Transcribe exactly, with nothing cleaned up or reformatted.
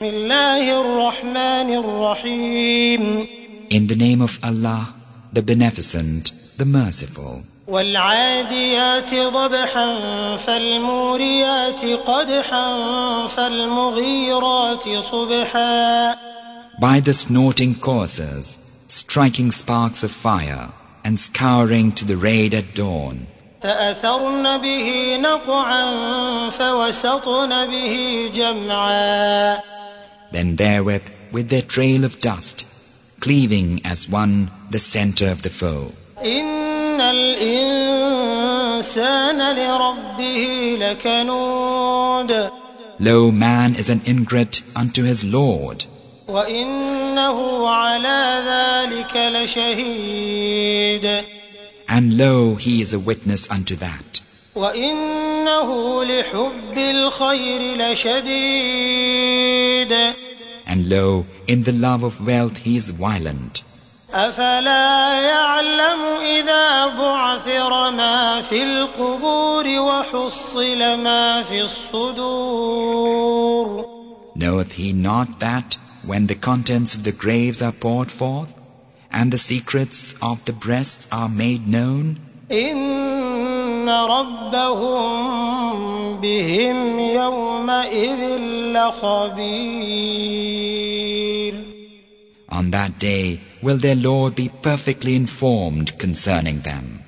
بسم الله الرحمن الرحيم. In the name of Allah, the Beneficent, the Merciful. والعاديات ضبحا فالموريات قدحا فالمغيرات صبحا. By the snorting coursers, striking sparks of fire, and scouring to the raid at dawn. فأثرن به نقعا فوسطن به جمعا. Then therewith, with their trail of dust, cleaving as one the center of the foe. إن الإنسان لربه لكنود. Lo, man is an ingrate unto his Lord. وإنه على ذلك لشهيد. And lo, he is a witness unto that. وإنه لحب الخير لشديد. And lo, in the love of wealth he is violent. أفلا يعلم إذا بعثر ما في القبور وحصل ما في الصدور. Knoweth he not that, when the contents of the graves are poured forth, and the secrets of the breasts are made known, إن ربهم بهم يومئذ لخبير. On that day will their Lord be perfectly informed concerning them.